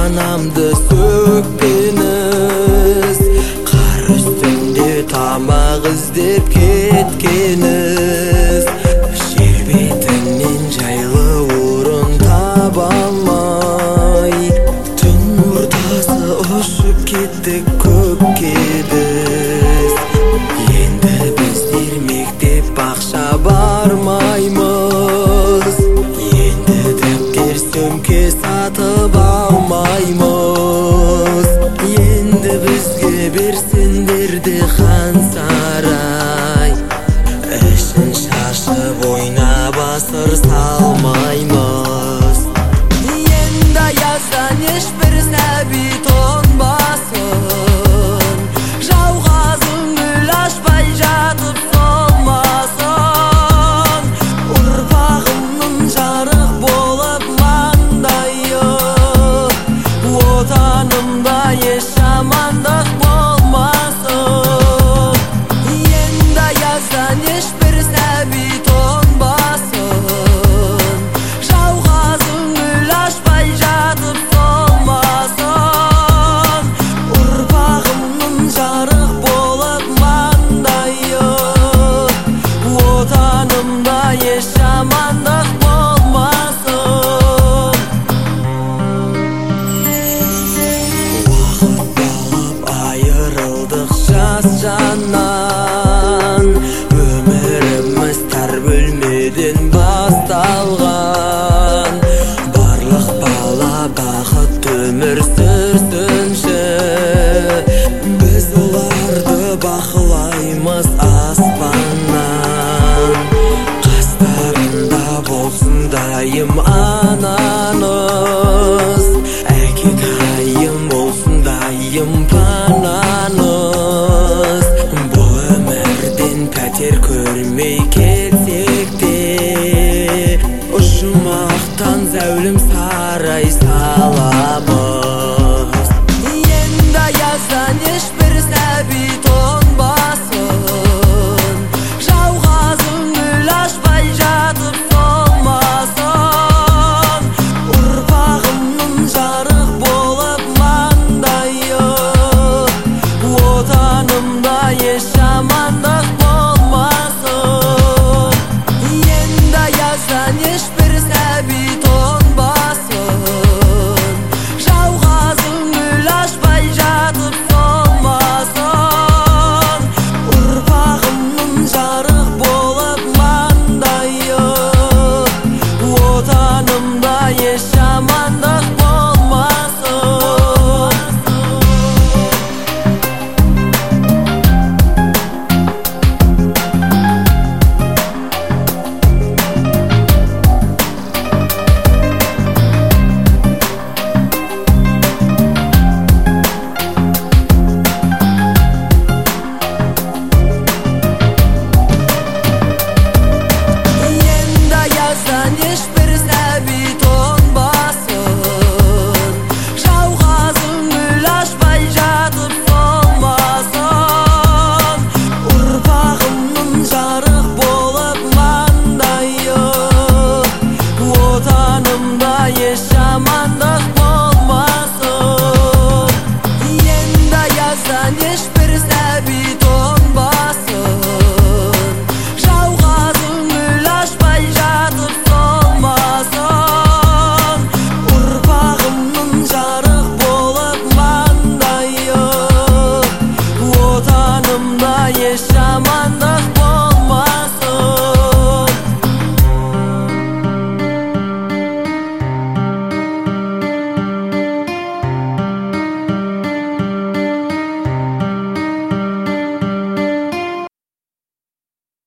анамды сөккеніз, қар үстінде тамақ іздеп кеткеніз, жер бетінен жайлы орын таба алмай, түн ортасы ұшып кеттік көкке біз. Енді біздер мектеп бақша бармаймыз, енді дәптер сөмке сатып алмаймыз. Енді бізге берсеңдер де хан сарай, ішін шашып ойнап асыр салмаймыз. Енді аяздан ешбір сәби тоңбасын, жауғазын гүл ашпай жатып солмасын. Ұрпағымның жарық болып маңдайы, отанымда еш жамандық болмасын. Енді аяздан ешбір сәби тоңбасын, жауғазын гүл ашпай жатып солмасын. Ұрпағымның жарық болып маңдайы, отанымда еш жамандық болмасын. Уақыт болып айырылдық жас жаннан,